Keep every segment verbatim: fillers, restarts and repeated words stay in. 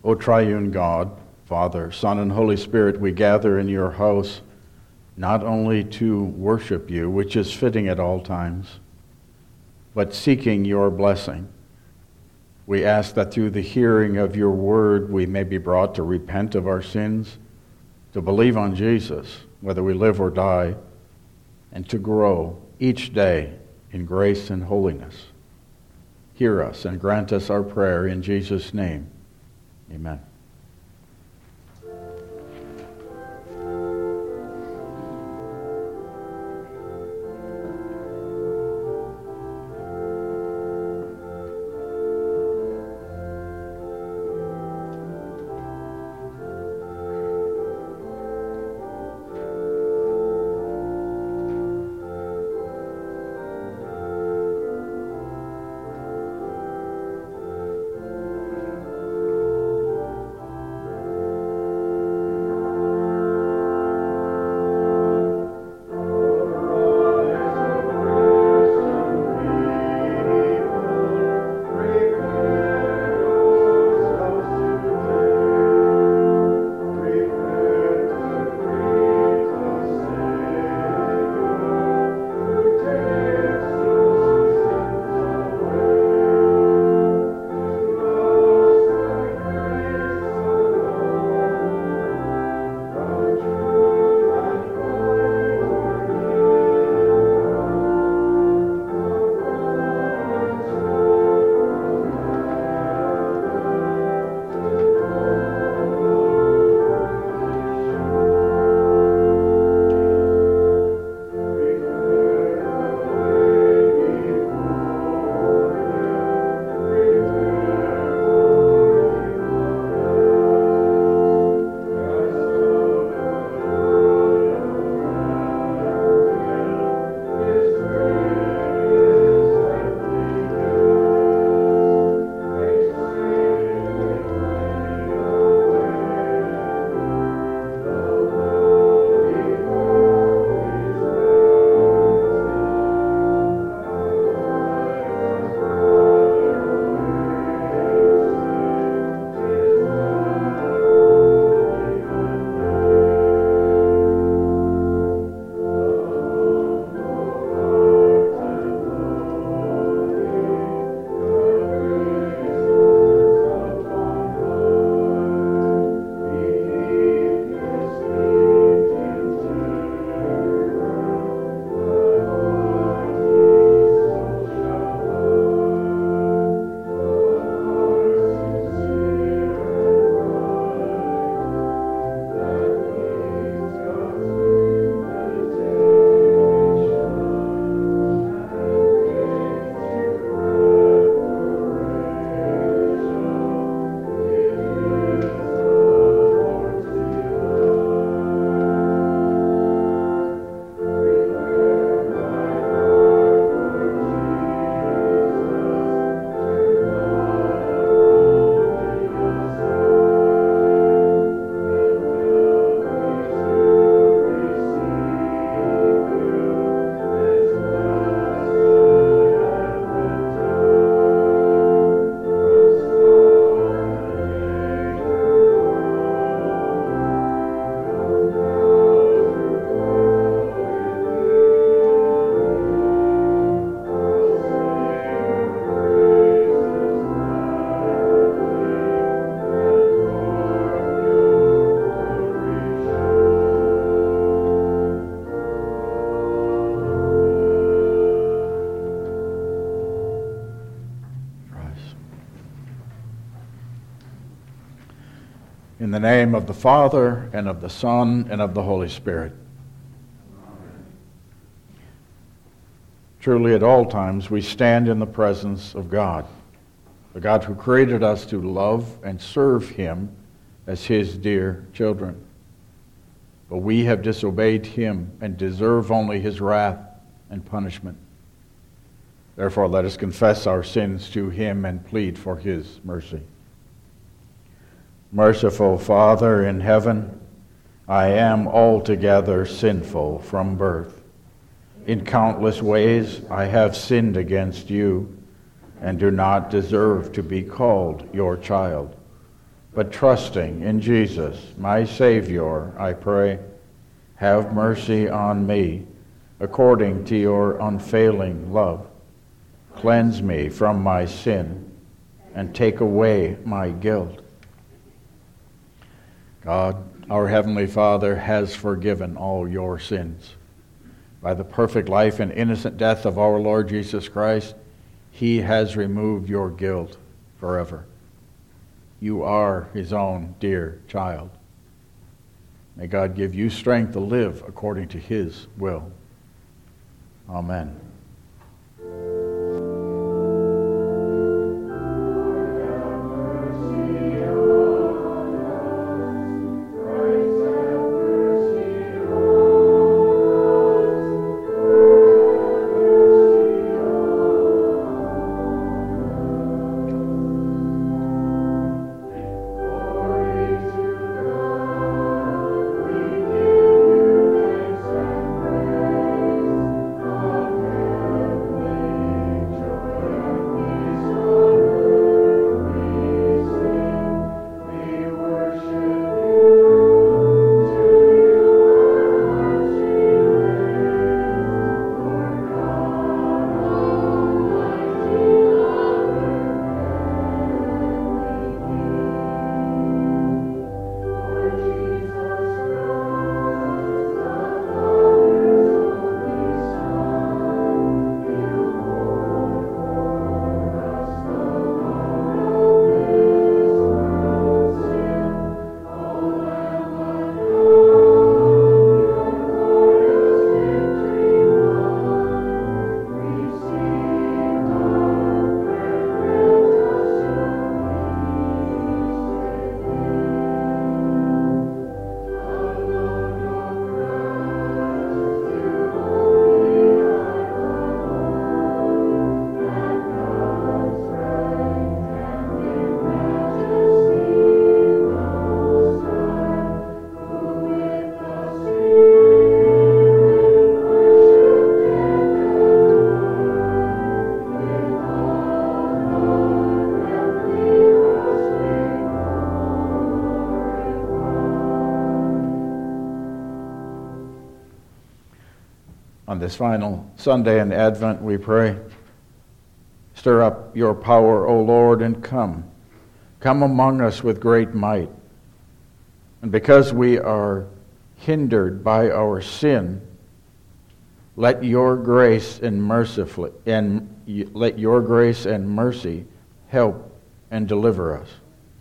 O triune God, Father, Son, and Holy Spirit, we gather in your house not only to worship you, which is fitting at all times, but seeking your blessing. We ask that through the hearing of your word, we may be brought to repent of our sins, to believe on Jesus, whether we live or die, and to grow each day in grace and holiness. Hear us and grant us our prayer in Jesus' name. Amen. In the name of the Father, and of the Son, and of the Holy Spirit. Amen. Truly at all times we stand in the presence of God, the God who created us to love and serve him as his dear children. But we have disobeyed him and deserve only his wrath and punishment. Therefore let us confess our sins to him and plead for his mercy. Merciful Father in heaven, I am altogether sinful from birth. In countless ways I have sinned against you and do not deserve to be called your child. but trusting in Jesus, my Savior, I pray, have mercy on me, according to your unfailing love. Cleanse me from my sin, and take away my guilt. God, our Heavenly Father, has forgiven all your sins. By the perfect life and innocent death of our Lord Jesus Christ, he has removed your guilt forever. You are his own dear child. May God give you strength to live according to his will. Amen. On this final Sunday in Advent, we pray, stir up your power, O Lord, and come. Come among us with great might. And because we are hindered by our sin, let your grace and mercifully and let your grace and mercy help and deliver us.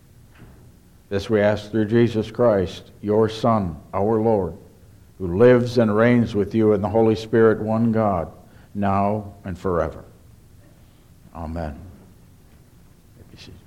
This we ask through Jesus Christ, your Son, our Lord, who lives and reigns with you in the Holy Spirit, one God, now and forever. Amen. Be seated.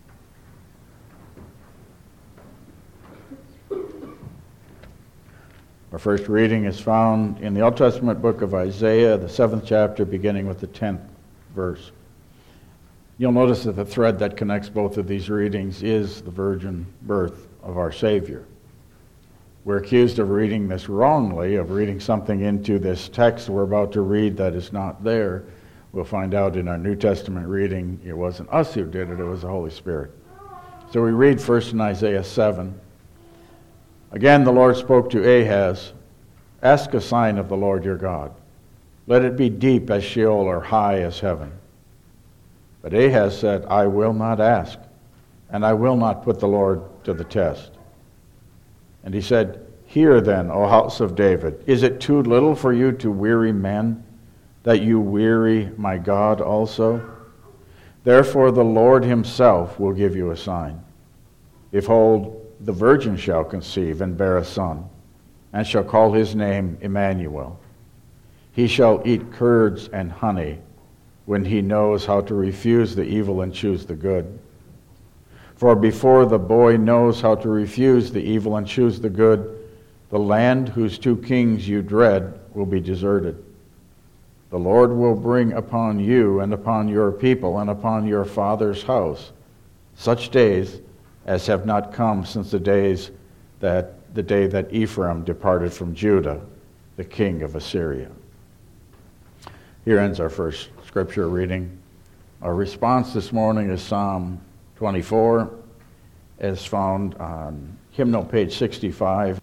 Our first reading is found in the Old Testament book of Isaiah, the seventh chapter, beginning with the tenth verse. You'll notice that the thread that connects both of these readings is the virgin birth of our Savior. We're accused of reading this wrongly, of reading something into this text we're about to read that is not there. We'll find out in our New Testament reading it wasn't us who did it, it was the Holy Spirit. So we read first in Isaiah seven. Again the Lord spoke to Ahaz, "Ask a sign of the Lord your God. Let it be deep as Sheol or high as heaven." But Ahaz said, "I will not ask, and I will not put the Lord to the test." And he said, "Hear then, O house of David, is it too little for you to weary men, that you weary my God also? Therefore the Lord himself will give you a sign. Behold, the virgin shall conceive and bear a son, and shall call his name Emmanuel. He shall eat curds and honey, when he knows how to refuse the evil and choose the good. For before the boy knows how to refuse the evil and choose the good, the land whose two kings you dread will be deserted. The Lord will bring upon you and upon your people and upon your father's house such days as have not come since the days that the day that Ephraim departed from Judah, the king of Assyria." Here ends our first scripture reading. Our response this morning is Psalm twenty-four, as found on hymnal page sixty-five.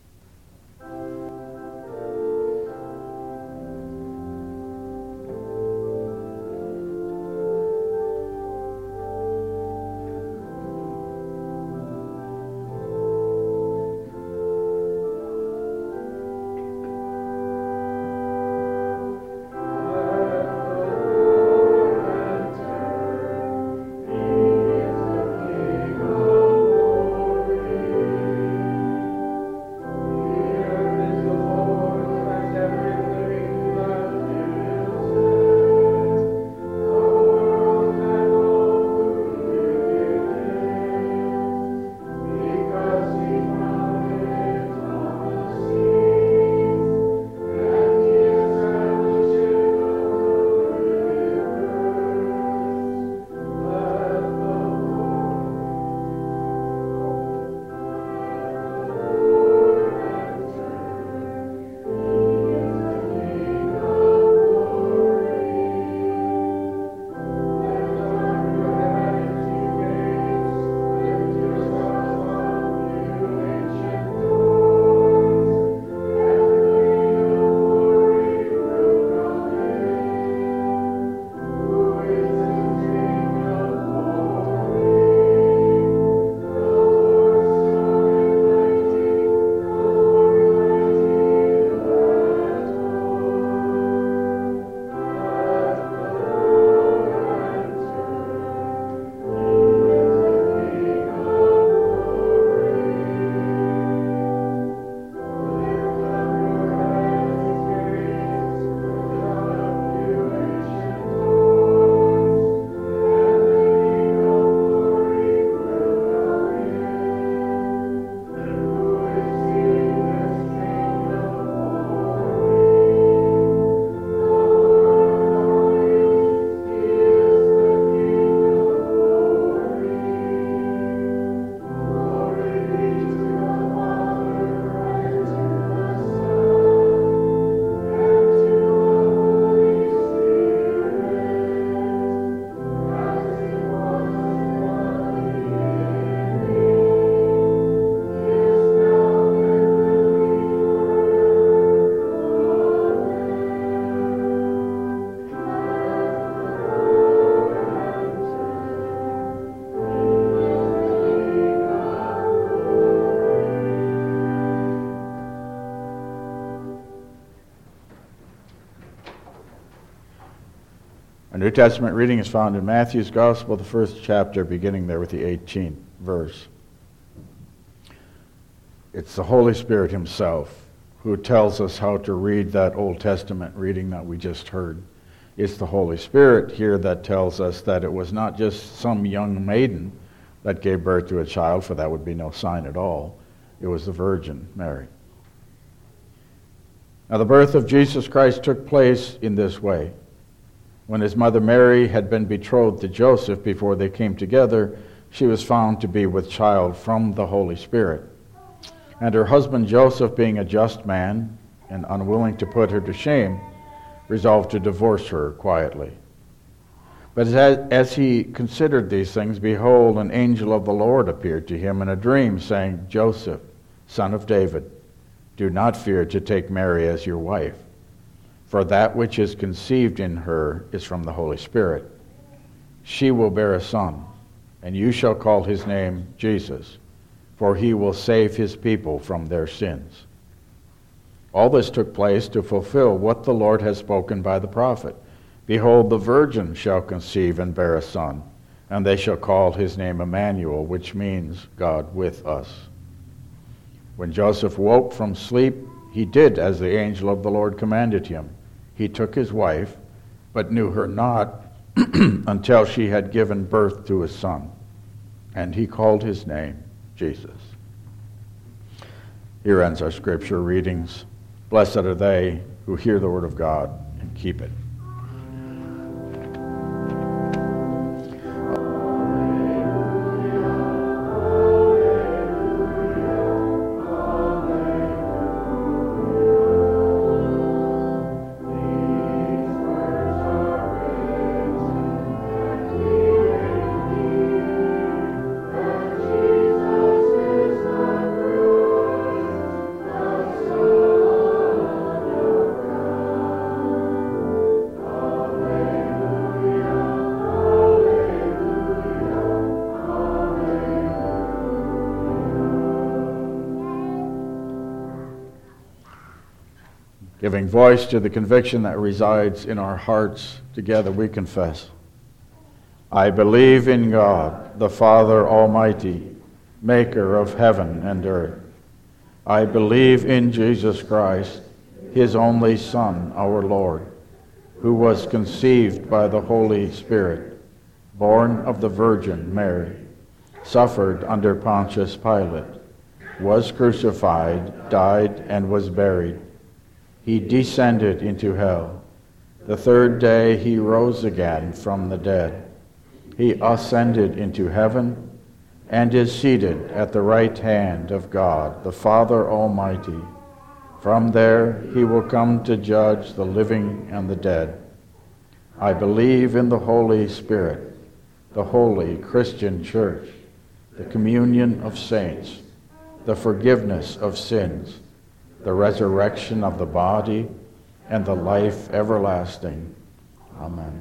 Our New Testament reading is found in Matthew's Gospel, the first chapter, beginning there with the eighteenth verse. It's the Holy Spirit himself who tells us how to read that Old Testament reading that we just heard. It's the Holy Spirit here that tells us that it was not just some young maiden that gave birth to a child, for that would be no sign at all. It was the Virgin Mary. Now, the birth of Jesus Christ took place in this way. When his mother Mary had been betrothed to Joseph before they came together, she was found to be with child from the Holy Spirit. And her husband Joseph, being a just man and unwilling to put her to shame, resolved to divorce her quietly. But as, as he considered these things, behold, an angel of the Lord appeared to him in a dream, saying, Joseph, son of David, do not fear to take Mary as your wife, for that which is conceived in her is from the Holy Spirit. She will bear a son, and you shall call his name Jesus, for he will save his people from their sins. All this took place to fulfill what the Lord has spoken by the prophet. Behold, the virgin shall conceive and bear a son, and they shall call his name Emmanuel, which means God with us. When Joseph woke from sleep, he did as the angel of the Lord commanded him. He took his wife, but knew her not until she had given birth to a son, and he called his name Jesus. Here ends our scripture readings. Blessed are they who hear the word of God and keep it. Jesus Giving voice to the conviction that resides in our hearts, together we confess. I believe in God, the Father Almighty, maker of heaven and earth. I believe in Jesus Christ, his only Son, our Lord, who was conceived by the Holy Spirit, born of the Virgin Mary, suffered under Pontius Pilate, was crucified, died, and was buried. He descended into hell. The third day he rose again from the dead. He ascended into heaven and is seated at the right hand of God, the Father Almighty. From there he will come to judge the living and the dead. I believe in the Holy Spirit, the holy Christian Church, the communion of saints, the forgiveness of sins, the resurrection of the body, and the life everlasting. Amen.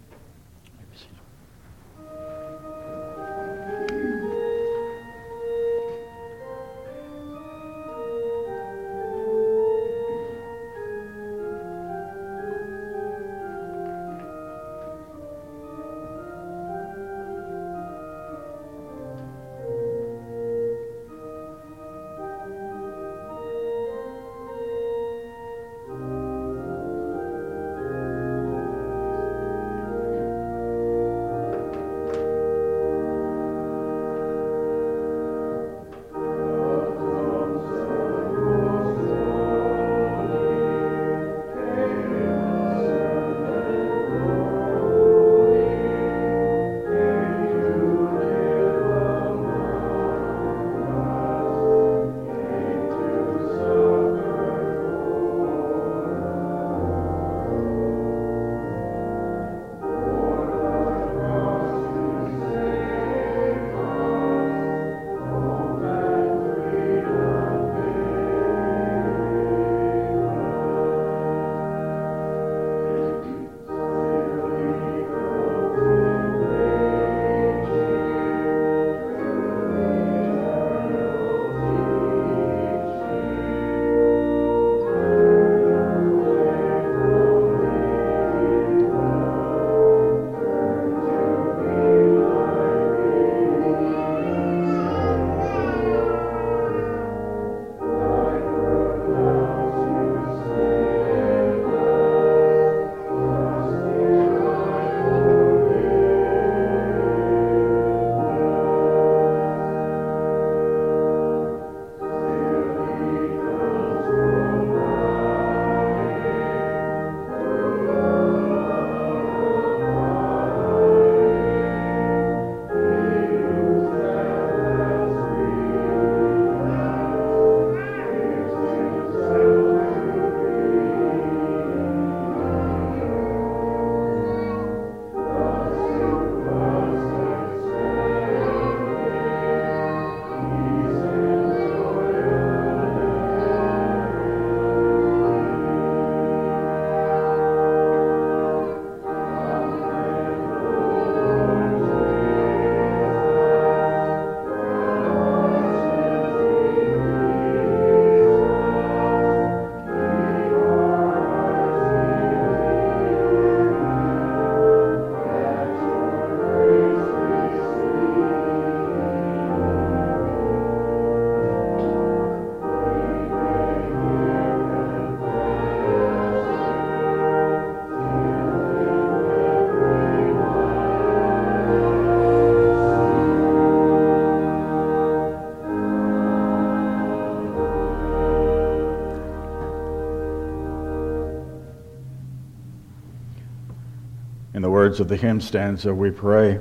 In the words of the hymn stanza, we pray,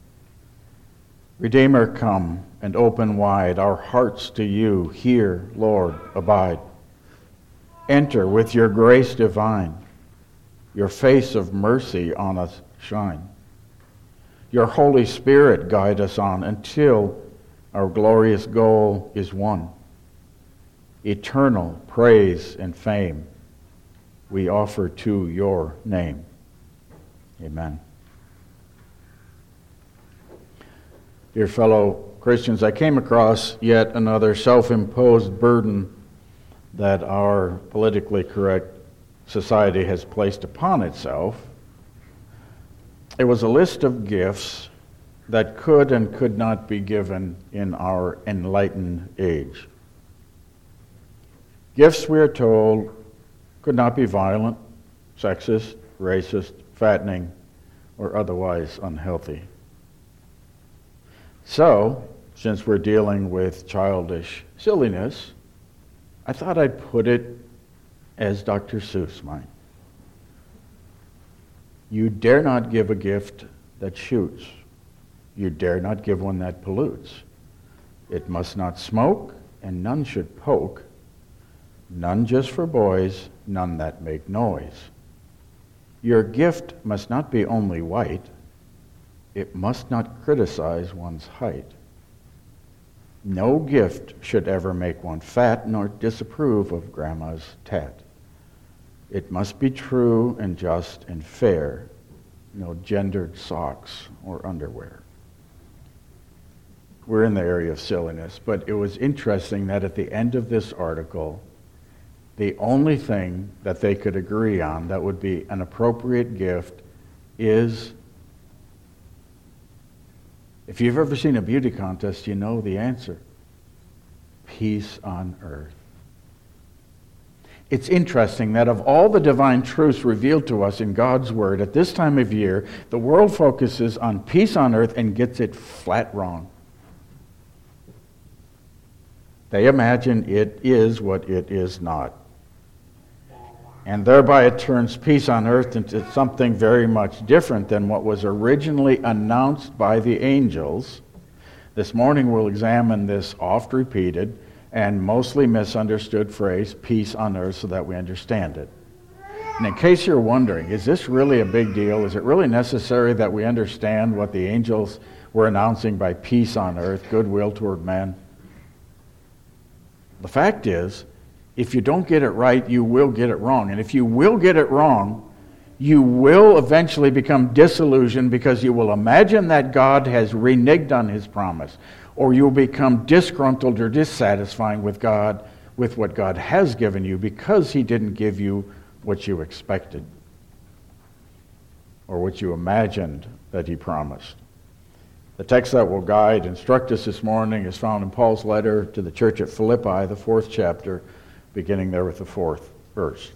Redeemer, come and open wide our hearts to you. Here, Lord, abide. Enter with your grace divine. Your face of mercy on us shine. Your Holy Spirit guide us on until our glorious goal is won. Eternal praise and fame we offer to your name. Amen. Dear fellow Christians, I came across yet another self-imposed burden that our politically correct society has placed upon itself. It was a list of gifts that could and could not be given in our enlightened age. Gifts, we are told, could not be violent, sexist, racist, fattening, or otherwise unhealthy. So, since we're dealing with childish silliness, I thought I'd put it as Doctor Seuss might. You dare not give a gift that shoots. You dare not give one that pollutes. It must not smoke, and none should poke. None just for boys, none that make noise. Your gift must not be only white. It must not criticize one's height. No gift should ever make one fat, nor disapprove of grandma's tat. It must be true and just and fair, no gendered socks or underwear. We're in the area of silliness, but it was interesting that at the end of this article, the only thing that they could agree on that would be an appropriate gift is, if you've ever seen a beauty contest, you know the answer. Peace on earth. It's interesting that of all the divine truths revealed to us in God's Word at this time of year, the world focuses on peace on earth and gets it flat wrong. They imagine it is what it is not. And thereby it turns peace on earth into something very much different than what was originally announced by the angels. This morning we'll examine this oft-repeated and mostly misunderstood phrase, peace on earth, so that we understand it. And in case you're wondering, is this really a big deal? Is it really necessary that we understand what the angels were announcing by peace on earth, goodwill toward men? The fact is, if you don't get it right, you will get it wrong. And if you will get it wrong, you will eventually become disillusioned because you will imagine that God has reneged on his promise, or you will become disgruntled or dissatisfied with God, with what God has given you because he didn't give you what you expected or what you imagined that he promised. The text that will guide, instruct us this morning is found in Paul's letter to the church at Philippi, the fourth chapter, beginning there with the fourth verse.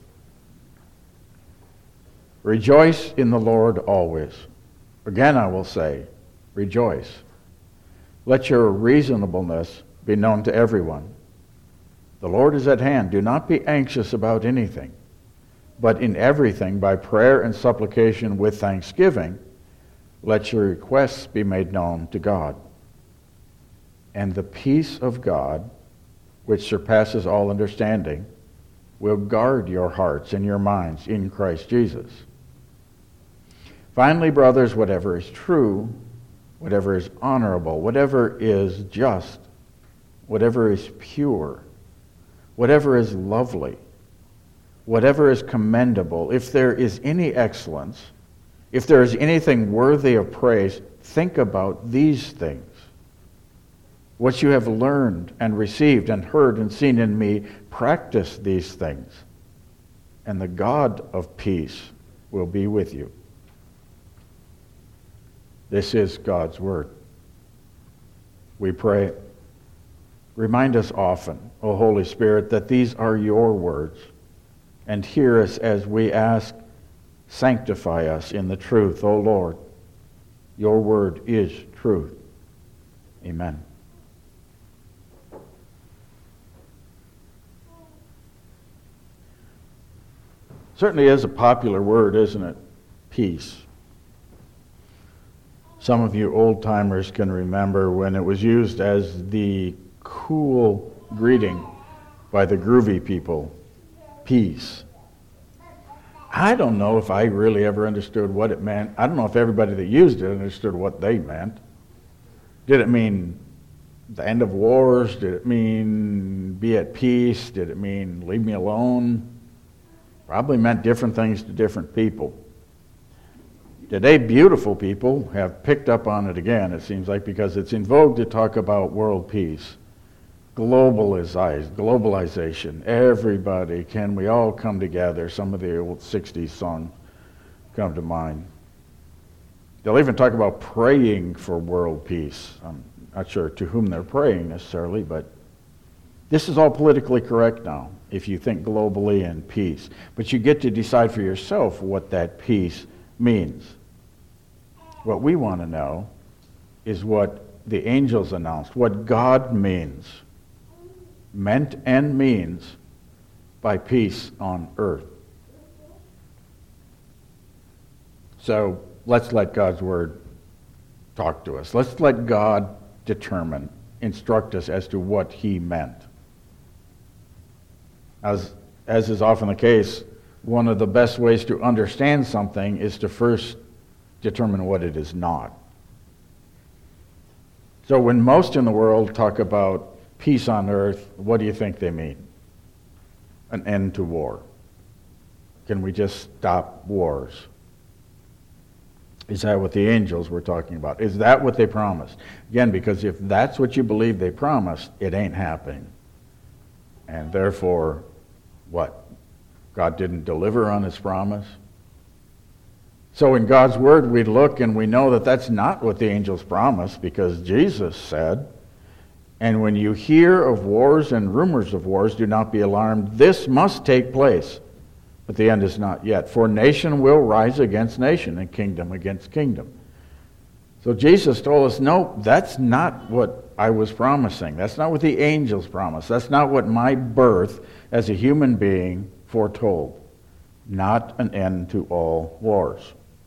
Rejoice in the Lord always. Again I will say, rejoice. Let your reasonableness be known to everyone. The Lord is at hand. Do not be anxious about anything, but in everything, by prayer and supplication with thanksgiving, let your requests be made known to God. And the peace of God, which surpasses all understanding, will guard your hearts and your minds in Christ Jesus. Finally, brothers, whatever is true, whatever is honorable, whatever is just, whatever is pure, whatever is lovely, whatever is commendable, if there is any excellence, if there is anything worthy of praise, think about these things. What you have learned and received and heard and seen in me, practice these things, and the God of peace will be with you. This is God's word. We pray, remind us often, O Holy Spirit, that these are your words, and hear us as we ask, sanctify us in the truth, O Lord. Your word is truth. Amen. Certainly is a popular word, isn't it? Peace. Some of you old-timers can remember when it was used as the cool greeting by the groovy people. Peace. I don't know if I really ever understood what it meant. I don't know if everybody that used it understood what they meant. Did it mean the end of wars? Did it mean be at peace? Did it mean leave me alone? Probably meant different things to different people. Today, beautiful people have picked up on it again, it seems like, because it's in vogue to talk about world peace. globalize, globalization. Everybody, can we all come together? Some of the old sixties songs come to mind. They'll even talk about praying for world peace. I'm not sure to whom they're praying necessarily, but this is all politically correct now, if you think globally and peace. But you get to decide for yourself what that peace means. What we want to know is what the angels announced, what God means, meant and means by peace on earth. So let's let God's word talk to us. Let's let God determine, instruct us as to what he meant. As, as is often the case, one of the best ways to understand something is to first determine what it is not. So when most in the world talk about peace on earth, what do you think they mean? An end to war. Can we just stop wars? Is that what the angels were talking about? Is that what they promised? Again, because if that's what you believe they promised, it ain't happening. And therefore, what? God didn't deliver on his promise? So in God's word, we look and we know that that's not what the angels promised, because Jesus said, "And when you hear of wars and rumors of wars, do not be alarmed. This must take place, but the end is not yet. For nation will rise against nation and kingdom against kingdom." So Jesus told us, no, that's not what I was promising. That's not what the angels promised. That's not what my birth as a human being foretold. Not an end to all wars.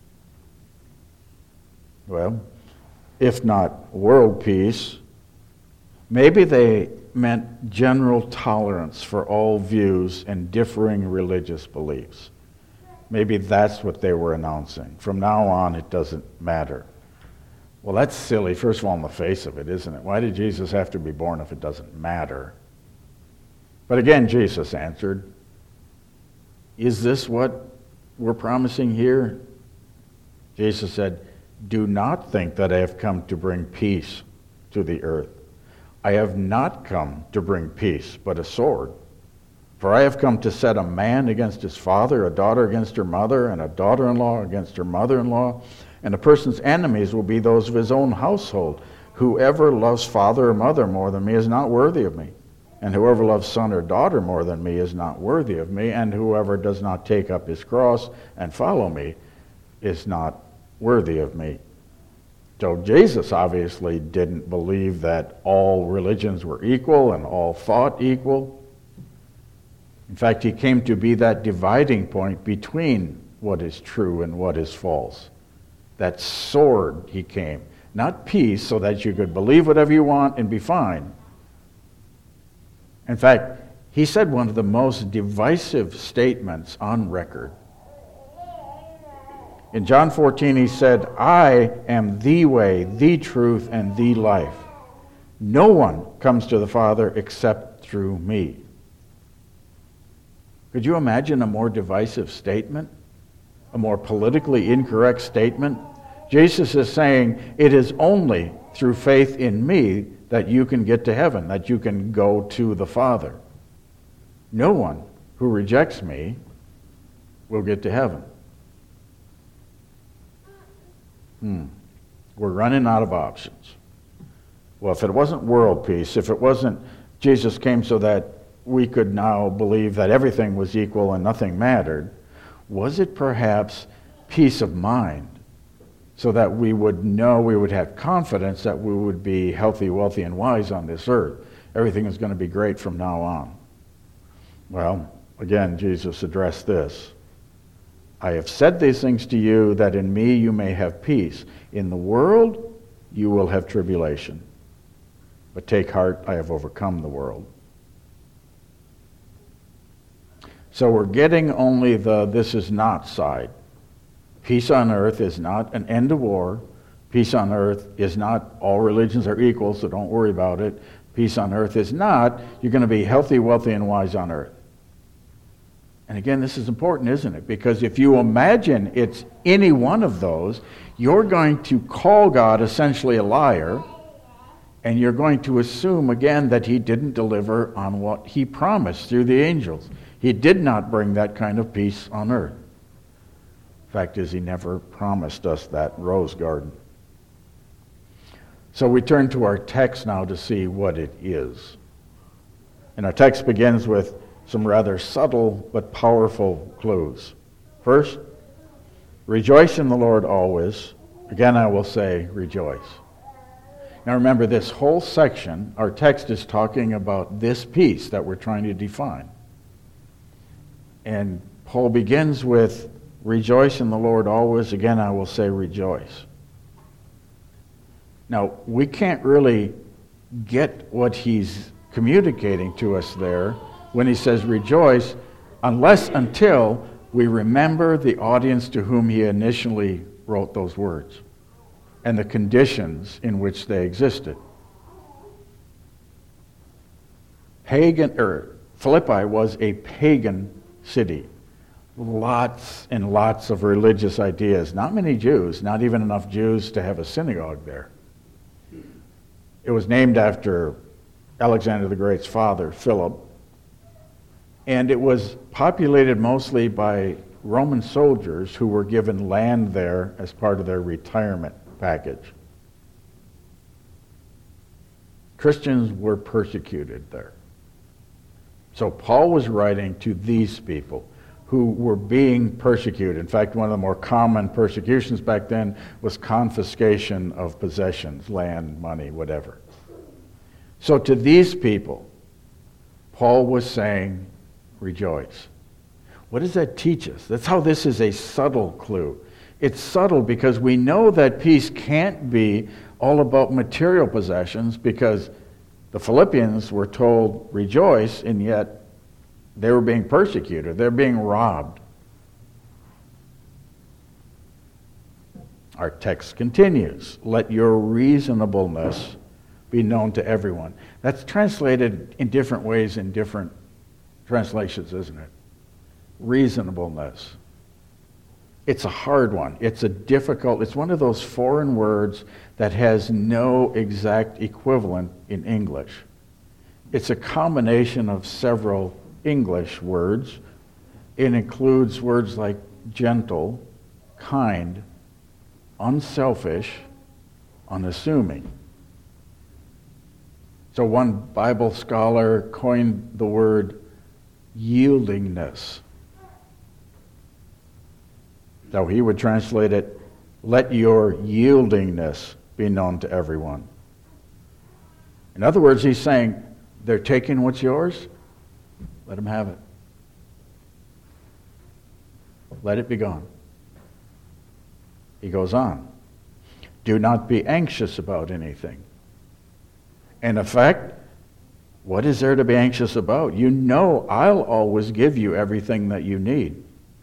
Well, if not world peace, maybe they meant general tolerance for all views and differing religious beliefs. Maybe that's what they were announcing. From now on, it doesn't matter. Well, that's silly, first of all, on the face of it, isn't it? Why did Jesus have to be born if it doesn't matter? But again, Jesus answered, is this what we're promising here? Jesus said, "Do not think that I have come to bring peace to the earth. I have not come to bring peace, but a sword. For I have come to set a man against his father, a daughter against her mother, and a daughter-in-law against her mother-in-law. And a person's enemies will be those of his own household. Whoever loves father or mother more than me is not worthy of me. And whoever loves son or daughter more than me is not worthy of me. And whoever does not take up his cross and follow me is not worthy of me." So Jesus obviously didn't believe that all religions were equal and all thought equal. In fact, he came to be that dividing point between what is true and what is false. That sword he came. Not peace so that you could believe whatever you want and be fine. In fact, he said one of the most divisive statements on record. In John fourteen, he said, "I am the way, the truth, and the life. No one comes to the Father except through me." Could you imagine a more divisive statement? A more politically incorrect statement? Jesus is saying, it is only through faith in me that you can get to heaven, that you can go to the Father. No one who rejects me will get to heaven. Hmm. We're running out of options. Well, if it wasn't world peace, if it wasn't Jesus came so that we could now believe that everything was equal and nothing mattered, was it perhaps peace of mind so that we would know, we would have confidence that we would be healthy, wealthy, and wise on this earth? Everything is going to be great from now on. Well, again, Jesus addressed this. "I have said these things to you that in me you may have peace. In the world you will have tribulation. But take heart, I have overcome the world." So we're getting only the "this is not" side. Peace on earth is not an end to war. Peace on earth is not all religions are equal, so don't worry about it. Peace on earth is not you're going to be healthy, wealthy, and wise on earth. And again, this is important, isn't it? Because if you imagine it's any one of those, you're going to call God essentially a liar, And you're going to assume again that he didn't deliver on what he promised through the angels. He did not bring that kind of peace on earth. Fact is, he never promised us that rose garden. So we turn to our text now to see what it is. And our text begins with some rather subtle but powerful clues. First, rejoice in the Lord always. Again, I will say, rejoice. Now remember, this whole section, our text is talking about this peace that we're trying to define. And Paul begins with, rejoice in the Lord always. Again, I will say, rejoice. Now, we can't really get what he's communicating to us there when he says rejoice, unless until we remember the audience to whom he initially wrote those words and the conditions in which they existed. Pagan, or Philippi was a pagan city. Lots and lots of religious ideas. Not many Jews, not even enough Jews to have a synagogue there. It was named after Alexander the Great's father, Philip, and it was populated mostly by Roman soldiers who were given land there as part of their retirement package. Christians were persecuted there. So Paul was writing to these people who were being persecuted. In fact, one of the more common persecutions back then was confiscation of possessions, land, money, whatever. So to these people, Paul was saying, rejoice. What does that teach us? That's how this is a subtle clue. It's subtle because we know that peace can't be all about material possessions, because the Philippians were told, rejoice, and yet they were being persecuted. They're being robbed. Our text continues, let your reasonableness be known to everyone. That's translated in different ways in different translations, isn't it? Reasonableness. It's a hard one. It's a difficult, it's one of those foreign words that has no exact equivalent in English. It's a combination of several English words. It includes words like gentle, kind, unselfish, unassuming. So one Bible scholar coined the word yieldingness. So he would translate it, let your yieldingness be known to everyone. In other words, he's saying, they're taking what's yours, let them have it. Let it be gone. He goes on, do not be anxious about anything. In effect, what is there to be anxious about? You know I'll always give you everything that you need.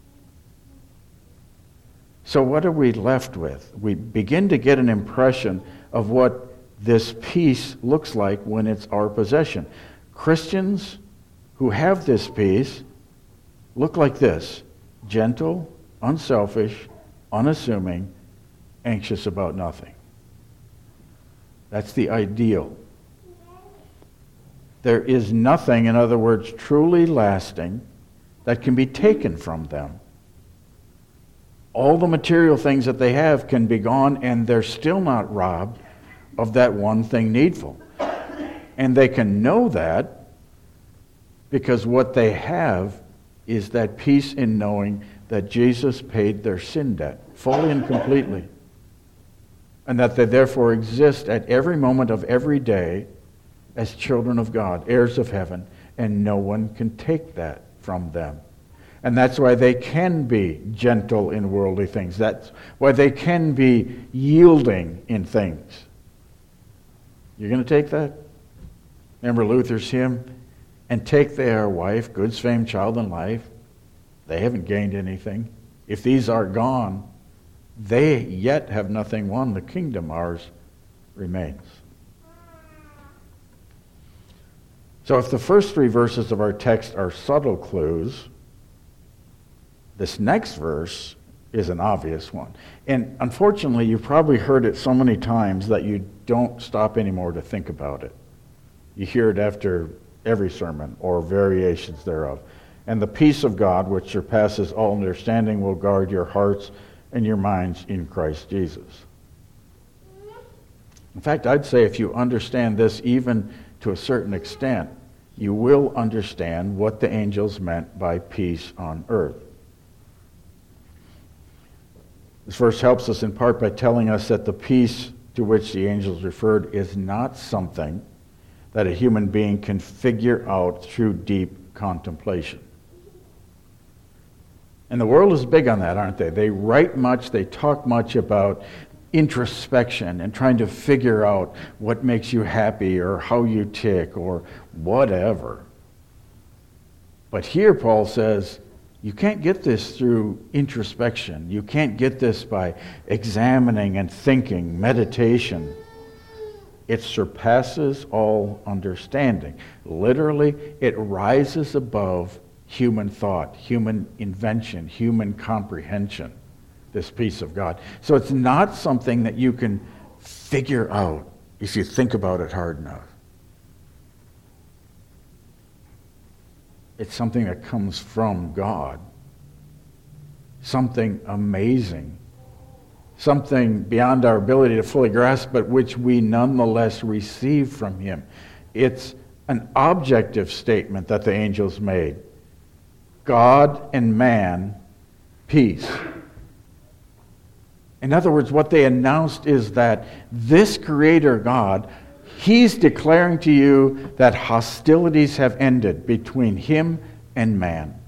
So what are we left with? We begin to get an impression of what this peace looks like when it's our possession. Christians who have this peace look like this: gentle, unselfish, unassuming, anxious about nothing. That's the ideal. There is nothing, in other words, truly lasting that can be taken from them. All the material things that they have can be gone, and they're still not robbed of that one thing needful. And they can know that because what they have is that peace in knowing that Jesus paid their sin debt fully and completely, and that they therefore exist at every moment of every day as children of God, heirs of heaven, and no one can take that from them. And that's why they can be gentle in worldly things. That's why they can be yielding in things. You're going to take that? Remember Luther's hymn? And take their wife, goods, fame, child, and life. They haven't gained anything. If these are gone, they yet have nothing won. The kingdom ours remains. So if the first three verses of our text are subtle clues, this next verse is an obvious one. And unfortunately, you've probably heard it so many times that you don't stop anymore to think about it. You hear it after every sermon or variations thereof. And the peace of God, which surpasses all understanding, will guard your hearts and your minds in Christ Jesus. In fact, I'd say if you understand this even to a certain extent, you will understand what the angels meant by peace on earth. This verse helps us in part by telling us that the peace to which the angels referred is not something that a human being can figure out through deep contemplation. And the world is big on that, aren't they? They write much, they talk much about introspection and trying to figure out what makes you happy or how you tick or whatever. But here Paul says, you can't get this through introspection. You can't get this by examining and thinking, meditation. It surpasses all understanding. Literally, it rises above human thought, human invention, human comprehension, this peace of God. So it's not something that you can figure out if you think about it hard enough. It's something that comes from God. Something amazing. Something beyond our ability to fully grasp, but which we nonetheless receive from Him. It's an objective statement that the angels made. God and man, peace. In other words, what they announced is that this Creator God, He's declaring to you that hostilities have ended between Him and man.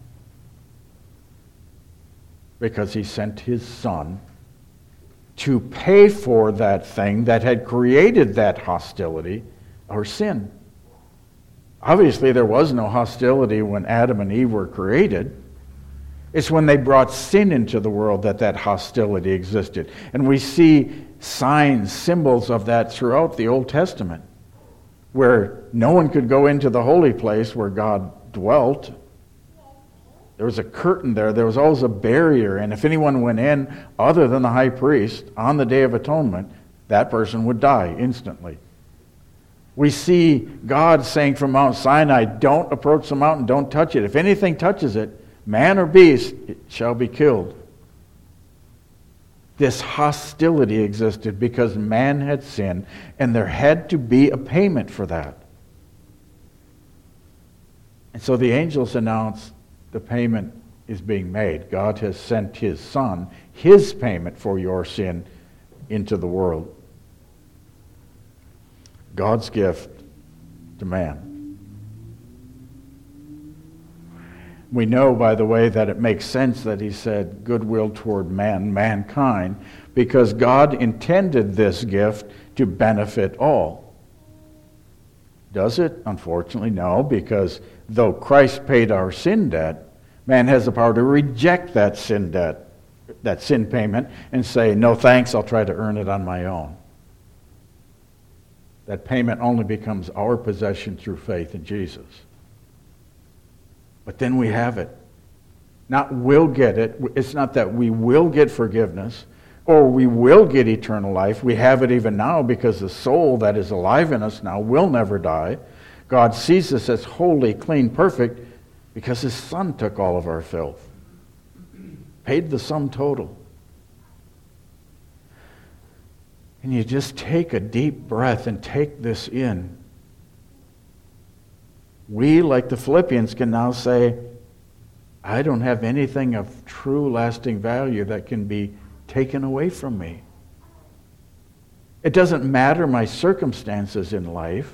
Because He sent His Son to pay for that thing that had created that hostility, our sin. Obviously, there was no hostility when Adam and Eve were created. It's when they brought sin into the world that that hostility existed. And we see signs, symbols of that throughout the Old Testament, where no one could go into the holy place where God dwelt. There was a curtain there. There was always a barrier. And if anyone went in other than the high priest on the Day of Atonement, that person would die instantly. We see God saying from Mount Sinai, don't approach the mountain, don't touch it. If anything touches it, man or beast, it shall be killed. This hostility existed because man had sinned, and there had to be a payment for that. And so the angels announced the payment is being made. God has sent His Son, His payment for your sin, into the world. God's gift to man. We know, by the way, that it makes sense that He said goodwill toward man, mankind, because God intended this gift to benefit all. Does it? Unfortunately, no, because though Christ paid our sin debt, man has the power to reject that sin debt, that sin payment, and say, no thanks, I'll try to earn it on my own. That payment only becomes our possession through faith in Jesus. But then we have it. Not will get it. It's not that we will get forgiveness or we will get eternal life. We have it even now because the soul that is alive in us now will never die. God sees us as holy, clean, perfect because His Son took all of our filth. Paid the sum total. And you just take a deep breath and take this in. We, like the Philippians, can now say, I don't have anything of true lasting value that can be taken away from me. It doesn't matter my circumstances in life.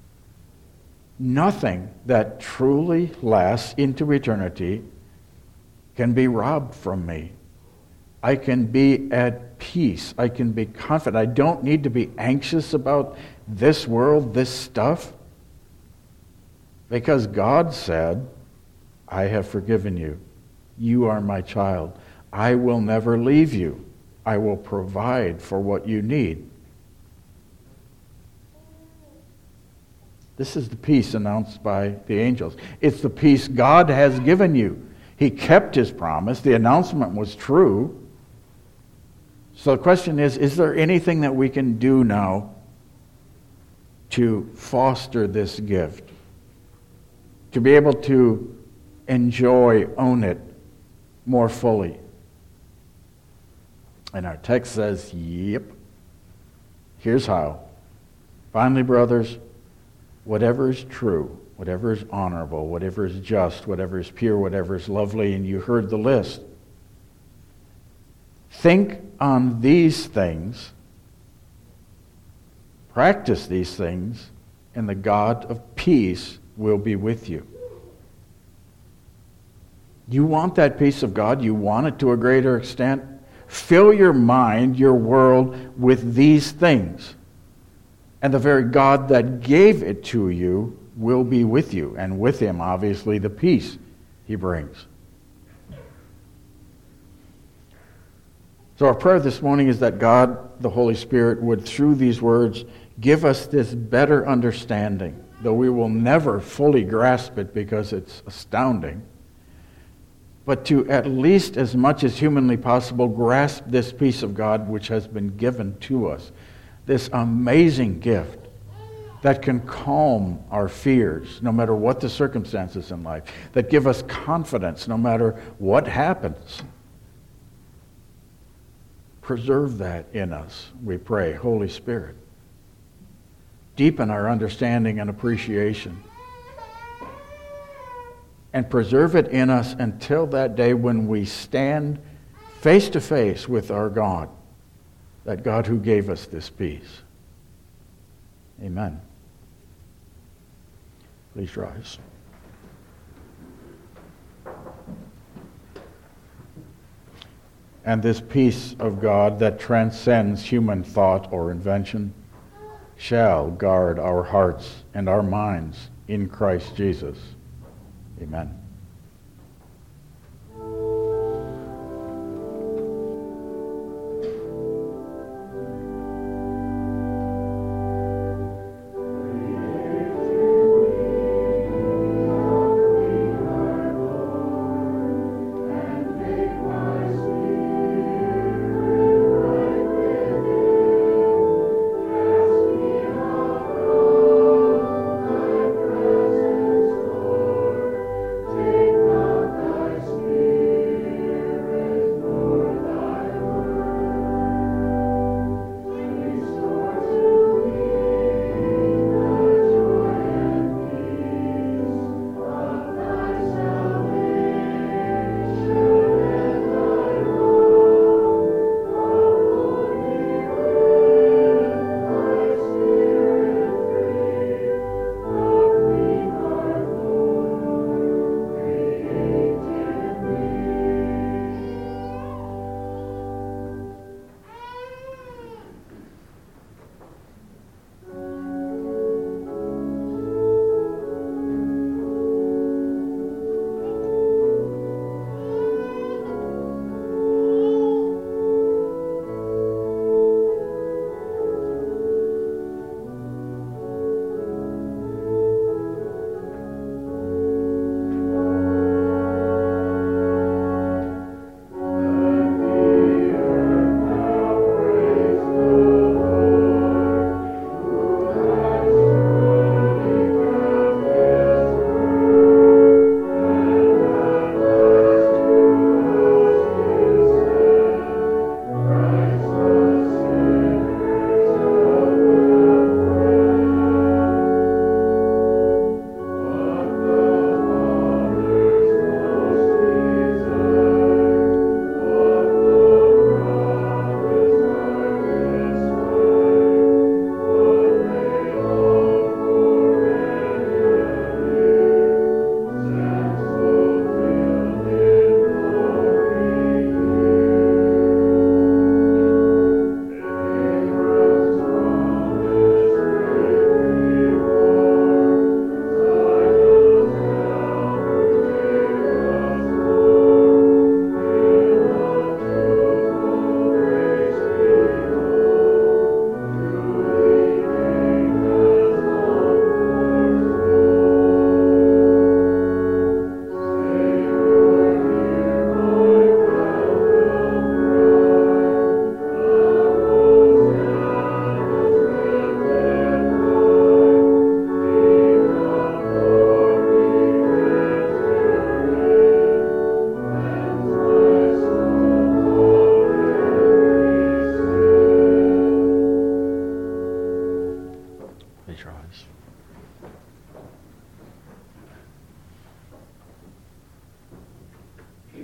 Nothing that truly lasts into eternity can be robbed from me. I can be at peace. I can be confident. I don't need to be anxious about this world, this stuff. Because God said, I have forgiven you. You are my child. I will never leave you. I will provide for what you need. This is the peace announced by the angels. It's the peace God has given you. He kept His promise. The announcement was true. So the question is, is there anything that we can do now to foster this gift? To be able to enjoy, own it more fully? And our text says, yep. Here's how. Finally, brothers, whatever is true, whatever is honorable, whatever is just, whatever is pure, whatever is lovely, and you heard the list. Think on these things, practice these things, and the God of peace will be with you. You want that peace of God? You want it to a greater extent? Fill your mind, your world, with these things. And the very God that gave it to you will be with you. And with him, obviously, the peace he brings. So our prayer this morning is that God, the Holy Spirit, would, through these words, give us this better understanding, though we will never fully grasp it because it's astounding, but to at least as much as humanly possible grasp this peace of God which has been given to us, this amazing gift that can calm our fears no matter what the circumstances in life, that give us confidence no matter what happens. Preserve that in us, we pray, Holy Spirit. Deepen our understanding and appreciation. And preserve it in us until that day when we stand face to face with our God, that God who gave us this peace. Amen. Please rise. And this peace of God that transcends human thought or invention shall guard our hearts and our minds in Christ Jesus. Amen. Take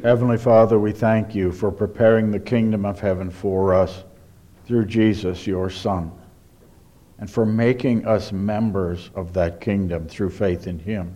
Heavenly Father, we thank you for preparing the kingdom of heaven for us through Jesus, your Son, and for making us members of that kingdom through faith in him.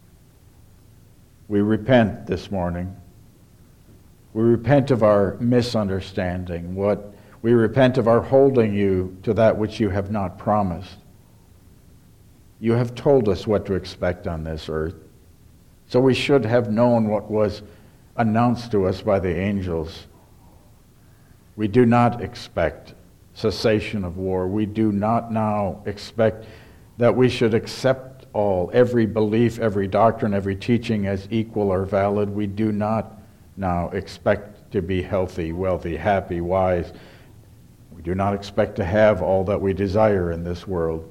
We repent this morning. We repent of our misunderstanding. What we repent of our holding you to that which you have not promised. You have told us what to expect on this earth, so we should have known what was announced to us by the angels. We do not expect cessation of war. We do not now expect that we should accept all, every belief, every doctrine, every teaching as equal or valid. We do not now expect to be healthy, wealthy, happy, wise. We do not expect to have all that we desire in this world.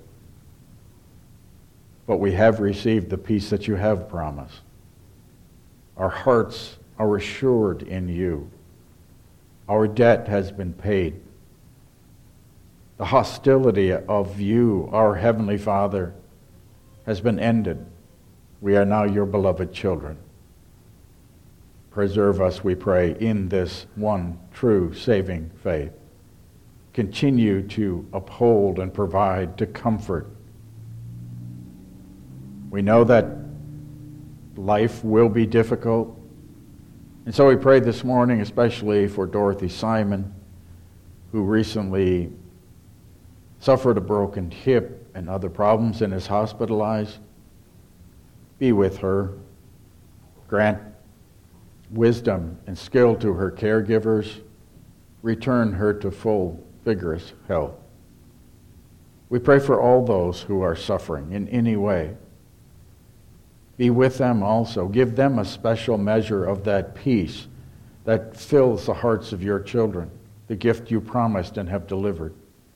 But we have received the peace that you have promised. Our hearts are assured in you. Our debt has been paid. The hostility of you, our Heavenly Father, has been ended. We are now your beloved children. Preserve us, we pray, in this one true saving faith. Continue to uphold and provide, to comfort. We know that life will be difficult. And so we pray this morning, especially for Dorothy Simon, who recently suffered a broken hip and other problems and is hospitalized. Be with her. Grant wisdom and skill to her caregivers. Return her to full, vigorous health. We pray for all those who are suffering in any way. Be with them also. Give them a special measure of that peace that fills the hearts of your children, the gift you promised and have delivered.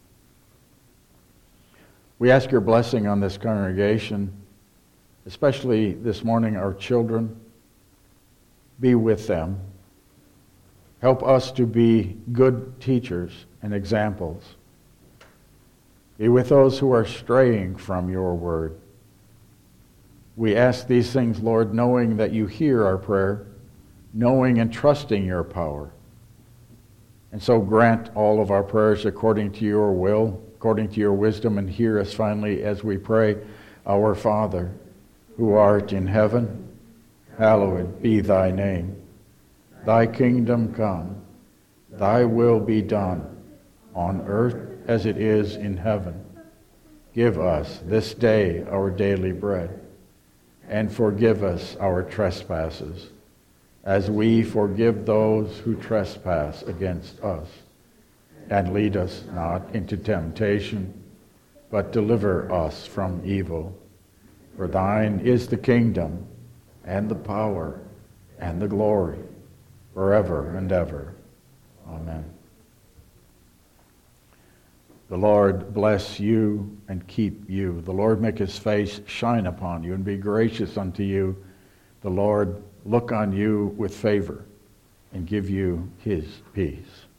We ask your blessing on this congregation, especially this morning our children. Be with them. Help us to be good teachers and examples. Be with those who are straying from your word. We ask these things, Lord, knowing that you hear our prayer, knowing and trusting your power. And so grant all of our prayers according to your will, according to your wisdom, and hear us finally as we pray, Our Father, who art in heaven, hallowed be thy name. Thy kingdom come, thy will be done, on earth as it is in heaven. Give us this day our daily bread, and forgive us our trespasses, as we forgive those who trespass against us. And lead us not into temptation, but deliver us from evil. For thine is the kingdom, and the power, and the glory, forever and ever. Amen. The Lord bless you and keep you. The Lord make his face shine upon you and be gracious unto you. The Lord look on you with favor and give you his peace.